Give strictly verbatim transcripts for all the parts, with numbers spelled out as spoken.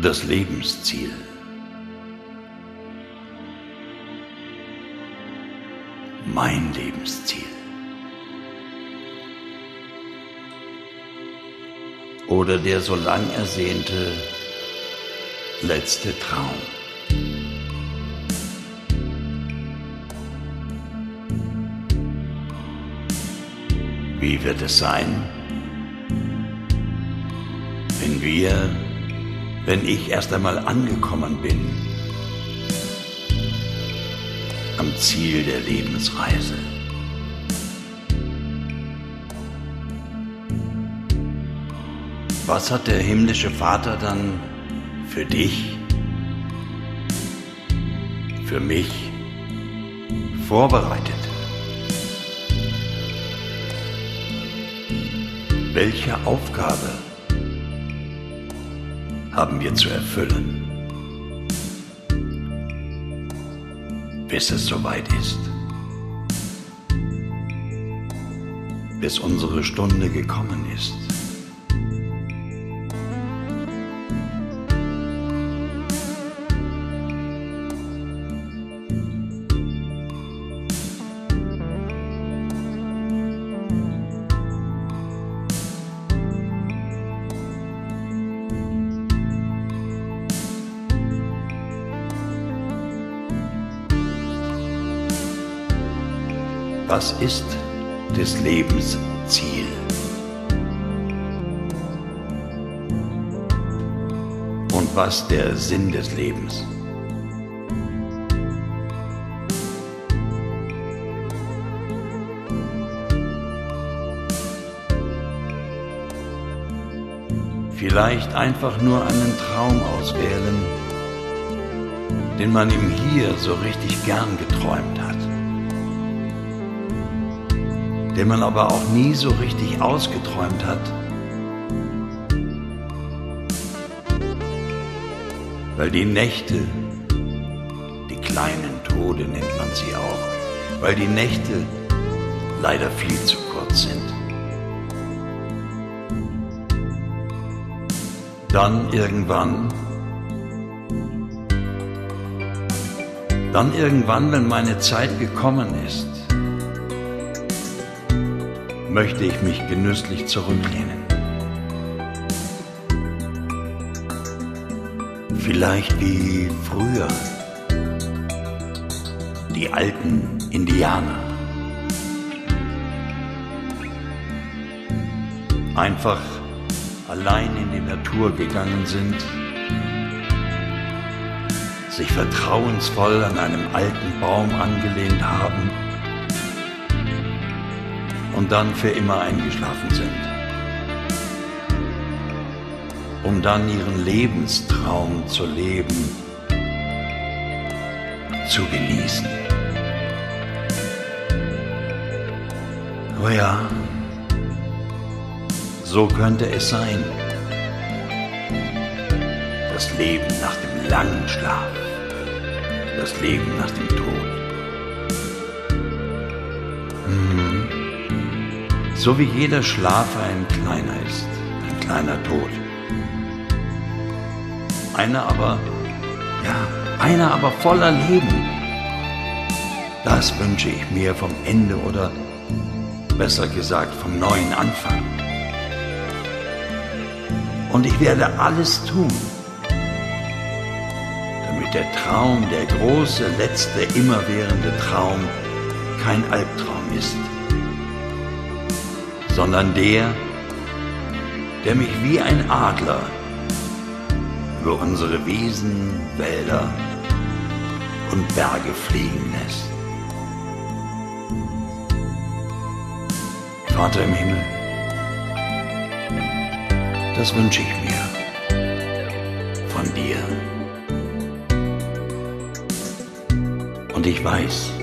Das Lebensziel. Mein Lebensziel. Oder der so lang ersehnte letzte Traum. Wie wird es sein, wenn wir, wenn ich erst einmal angekommen bin am Ziel der Lebensreise? Was hat der himmlische Vater dann für dich, für mich vorbereitet? Welche Aufgabe haben wir zu erfüllen, bis es soweit ist, bis unsere Stunde gekommen ist? Was ist des Lebens Ziel? Und was der Sinn des Lebens? Vielleicht einfach nur einen Traum auswählen, den man ihm hier so richtig gern geträumt hat, den man aber auch nie so richtig ausgeträumt hat, weil die Nächte, die kleinen Tode nennt man sie auch, weil die Nächte leider viel zu kurz sind. Dann irgendwann, dann irgendwann, wenn meine Zeit gekommen ist, möchte ich mich genüsslich zurücklehnen. Vielleicht wie früher die alten Indianer. Einfach allein in die Natur gegangen sind, sich vertrauensvoll an einem alten Baum angelehnt haben und dann für immer eingeschlafen sind, um dann ihren Lebenstraum zu leben, zu genießen. Oh ja, so könnte es sein. Das Leben nach dem langen Schlaf, das Leben nach dem Tod. Mhm. So wie jeder Schlaf ein kleiner ist, ein kleiner Tod. Einer aber, ja, einer aber voller Leben. Das wünsche ich mir vom Ende oder besser gesagt vom neuen Anfang. Und ich werde alles tun, damit der Traum, der große, letzte, immerwährende Traum kein Albtraum ist, sondern der, der mich wie ein Adler über unsere Wiesen, Wälder und Berge fliegen lässt. Vater im Himmel, das wünsche ich mir von dir. Und ich weiß,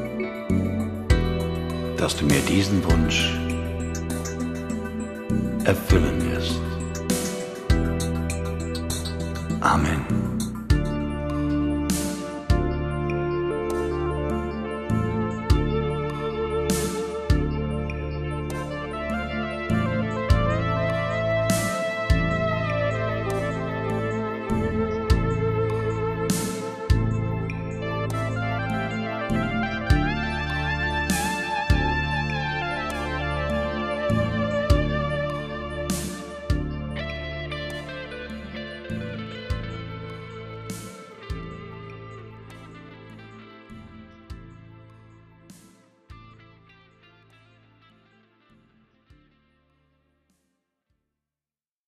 dass du mir diesen Wunsch erfüllen wirst. Amen.